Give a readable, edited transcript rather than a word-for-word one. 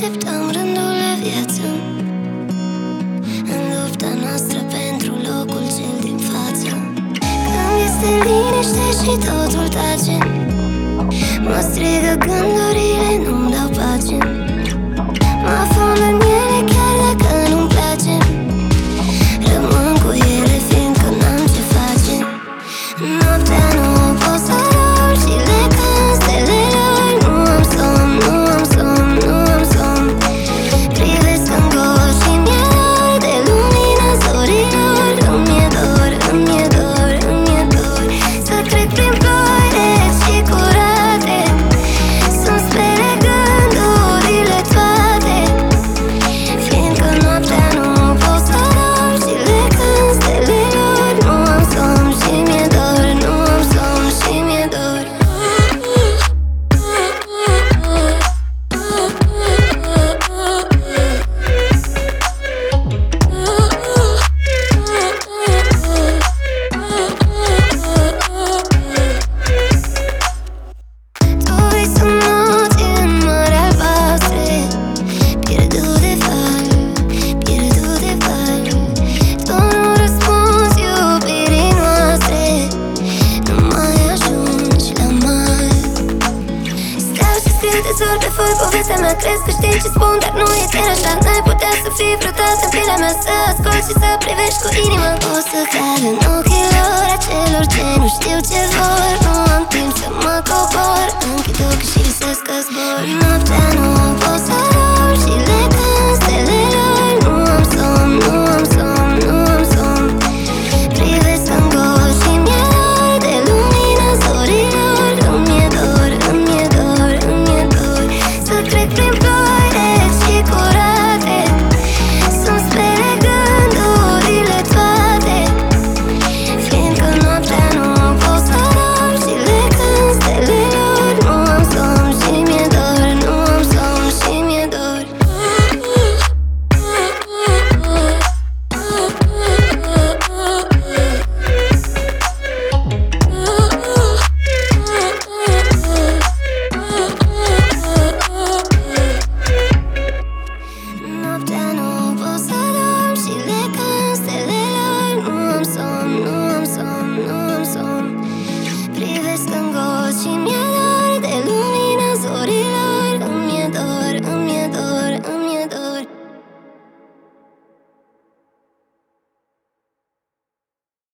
așteptăm rândul de viață, în lupta noastră pentru locul cel din față. Când este liniște și totul tace, mă strigă gândurile, nu-mi dau pace. Mă afund în ele chiar dacă nu-mi place, rămân cu ele fiindcă n-am ce face. Noaptea nu o pot să dorm și le cânt stelelor. Nu am somn, nu am somn, nu am somn. Privesc în gol și mi-e dor de lumina zorilor. Îmi-e dor, îmi-e dor, îmi-e dor să trec prin ploi reci și curate, să-mi spere gândurile toate, fiindcă noaptea nu o pot să dorm și le cânt stelelor. Nu am somn și mi-e dor, nu am somn și mi-e dor. Tu vrei să noți în mări albastre, pierdut de val, pierdut de val. Tu nu răspunzi iubirii noastre, nu mai ajungi la mal. Stau și scriu de zor pe foi povestea mea, crezi că știi ce spun, dar nu e chiar așa. N-ai putea să fii vreodată în pielea mea, să asculti și să privești cu inima. O să cad în ochii lor, acelor ce nu știu ce vor. Nu am timp să mă cobor, închid ochii și visez că zbor.